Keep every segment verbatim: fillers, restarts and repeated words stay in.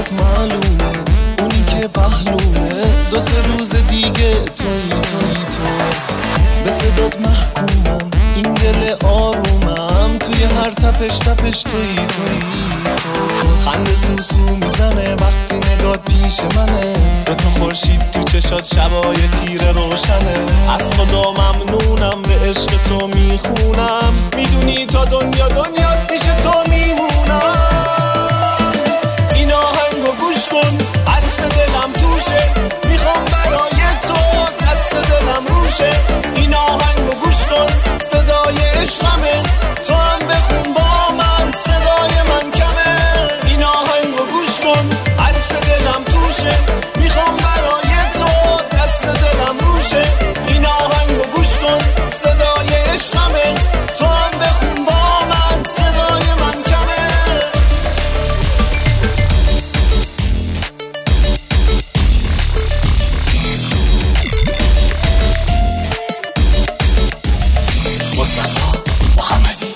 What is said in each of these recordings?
برات معلومه اونی که پهلومه دو سه روز دیگه توی توی تو به صدات محکومم این دل آرومم توی هر تپش تپش توی توی تو خنده سوسو میزنه وقتی نگات پیش منه دو تا خورشید تو چشات شبای تیره روشنه از خدا ممنونم به عشق تو میخونم میدونی تا دنیا دنیاست پیش تو میمونم این آهنگو گوش کن حرف دلم توشه میخوام برای تو دست دلم روشه این آهنگو گوش کن صدای عشقمه تو هم بخون با من صدای من کمه این آهنگو گوش کن حرف دلم توشه میخوام برای تو دست دلم روشه این آهنگو گوش کن صدای عشقمه تو هم بخون با من صدای من کمه مصطفی محمدی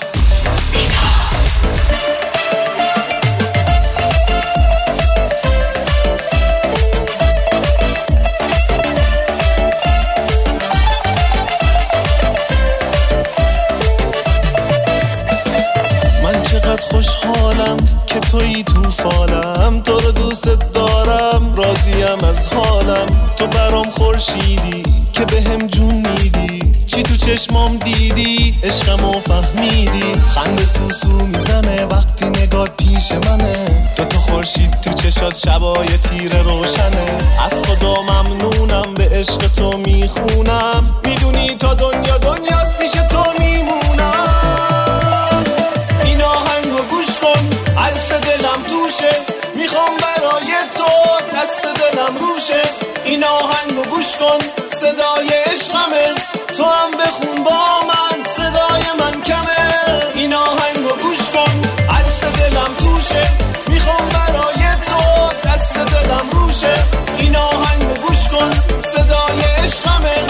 من چقدر خوشحالم که تویی تو فالم تو رو دوست دارم راضیم از حالم تو برام خورشیدی که به هم جون میدی چی تو چشمام دیدی عشقمو فهمیدی خنده سوسو میزنه وقتی نگات پیش منه دو تا خورشید تو چشات شبای تیره روشنه از خدا ممنونم به عشق تو میخونم میدونی تا دنیا دنیاست پیش تو میمونم این آهنگو گوش کن حرف دلم توشه میخوام برای تو دست دلم روشه این آهنگو گوش کن صدای عشقمه تو هم بخون با من صدای من کمه این آهنگو گوش کن حرف دلم توشه میخوام برای تو دست دلم روشه این آهنگو گوش کن صدای عشقمه